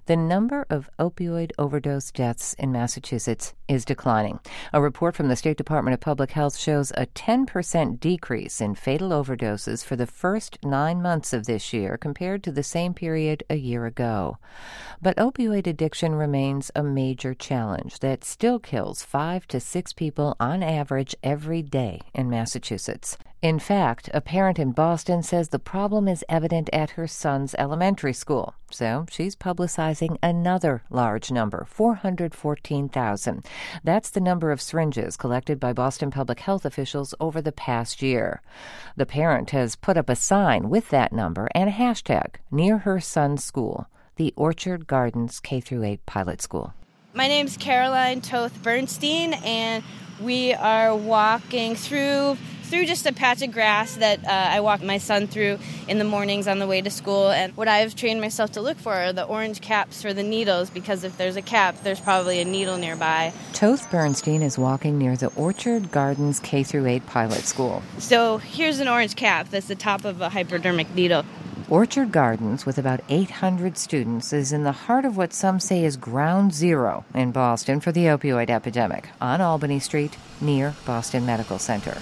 The number of opioid overdose deaths in Massachusetts is declining. A report from the State Department of Public Health shows a 10% decrease in fatal overdoses for the first 9 months of this year compared to the same period a year ago. But opioid addiction remains a major challenge that still kills 5 to 6 people on average every day in Massachusetts. In fact, a parent in Boston says the problem is evident at her son's elementary school. So she's publicizing another large number, 414,000. That's the number of syringes collected by Boston public health officials over the past year. The parent has put up a sign with that number and a hashtag near her son's school, the Orchard Gardens K-8 pilot school. My name's Caroline Toth Bernstein, and we are walking through just a patch of grass that I walk my son through in the mornings on the way to school. And what I've trained myself to look for are the orange caps for the needles, because if there's a cap, there's probably a needle nearby. Toth Bernstein is walking near the Orchard Gardens K-8 pilot school. So here's an orange cap that's the top of a hypodermic needle. Orchard Gardens, with about 800 students, is in the heart of what some say is ground zero in Boston for the opioid epidemic, on Albany Street, near Boston Medical Center.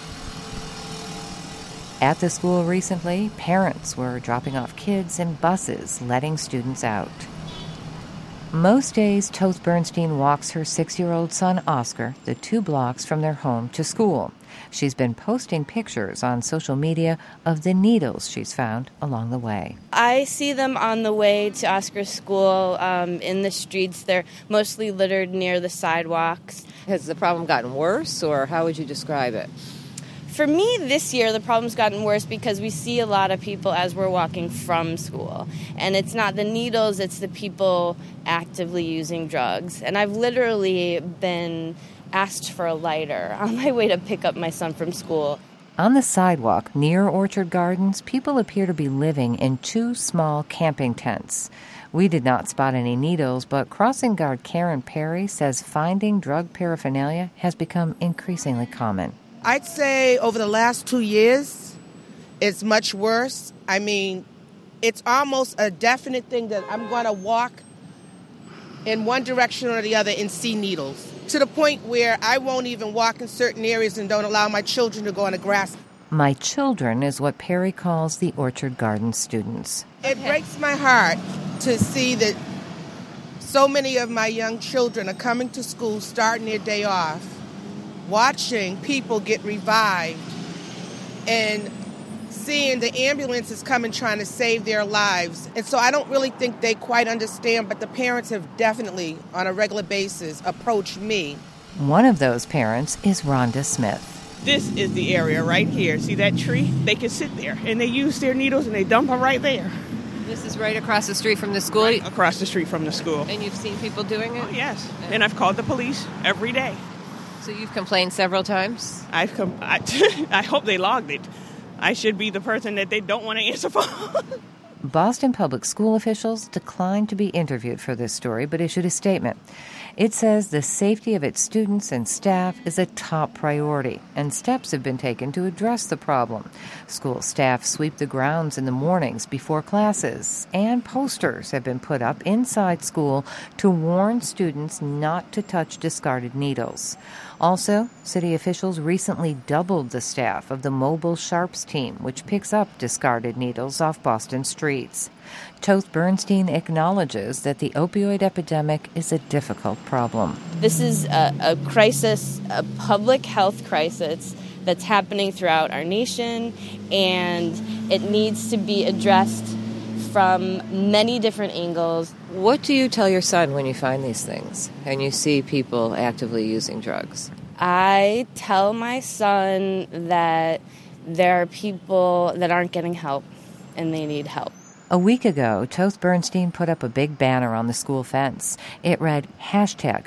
At the school recently, parents were dropping off kids in buses, letting students out. Most days, Toth Bernstein walks her 6-year-old son, Oscar, the 2 blocks from their home to school. She's been posting pictures on social media of the needles she's found along the way. I see them on the way to Oscar's school in the streets. They're mostly littered near the sidewalks. Has the problem gotten worse, or how would you describe it? For me, this year, the problem's gotten worse because we see a lot of people as we're walking from school. And it's not the needles, it's the people actively using drugs. And I've literally been asked for a lighter on my way to pick up my son from school. On the sidewalk near Orchard Gardens, people appear to be living in 2 small camping tents. We did not spot any needles, but crossing guard Karen Perry says finding drug paraphernalia has become increasingly common. I'd say over the last 2 years, it's much worse. I mean, it's almost a definite thing that I'm going to walk in one direction or the other and see needles, to the point where I won't even walk in certain areas and don't allow my children to go on the grass. My children is what Perry calls the Orchard Gardens students. It breaks my heart to see that so many of my young children are coming to school, starting their day off, watching people get revived and seeing the ambulances coming trying to save their lives. And so I don't really think they quite understand, but the parents have definitely, on a regular basis, approached me. One of those parents is Rhonda Smith. This is the area right here. See that tree? They can sit there, and they use their needles, and they dump them right there. This is right across the street from the school? Right across the street from the school. And you've seen people doing it? Oh, yes. And I've called the police every day. So you've complained several times? I hope they logged it. I should be the person that they don't want to answer for. Boston public school officials declined to be interviewed for this story, but issued a statement. It says the safety of its students and staff is a top priority, and steps have been taken to address the problem. School staff sweep the grounds in the mornings before classes, and posters have been put up inside school to warn students not to touch discarded needles. Also, city officials recently doubled the staff of the Mobile Sharps team, which picks up discarded needles off Boston streets. Toth Bernstein acknowledges that the opioid epidemic is a difficult problem. This is a crisis, a public health crisis that's happening throughout our nation, and it needs to be addressed from many different angles. What do you tell your son when you find these things and you see people actively using drugs? I tell my son that there are people that aren't getting help and they need help. A week ago, Toth Bernstein put up a big banner on the school fence. It read, hashtag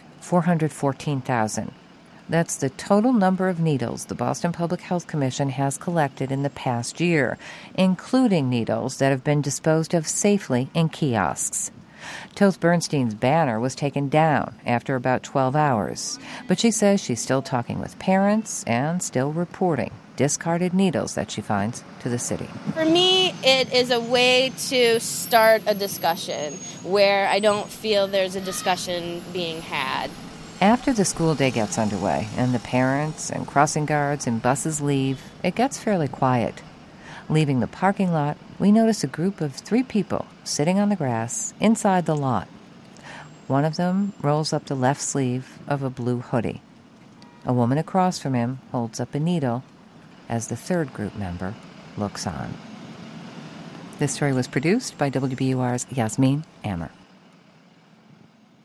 414,000. That's the total number of needles the Boston Public Health Commission has collected in the past year, including needles that have been disposed of safely in kiosks. Toth Bernstein's banner was taken down after about 12 hours, but she says she's still talking with parents and still reporting discarded needles that she finds to the city. For me, it is a way to start a discussion where I don't feel there's a discussion being had. After the school day gets underway and the parents and crossing guards and buses leave, it gets fairly quiet. Leaving the parking lot, we notice a group of 3 people sitting on the grass inside the lot. One of them rolls up the left sleeve of a blue hoodie. A woman across from him holds up a needle as the third group member looks on. This story was produced by WBUR's Yasmin Amer.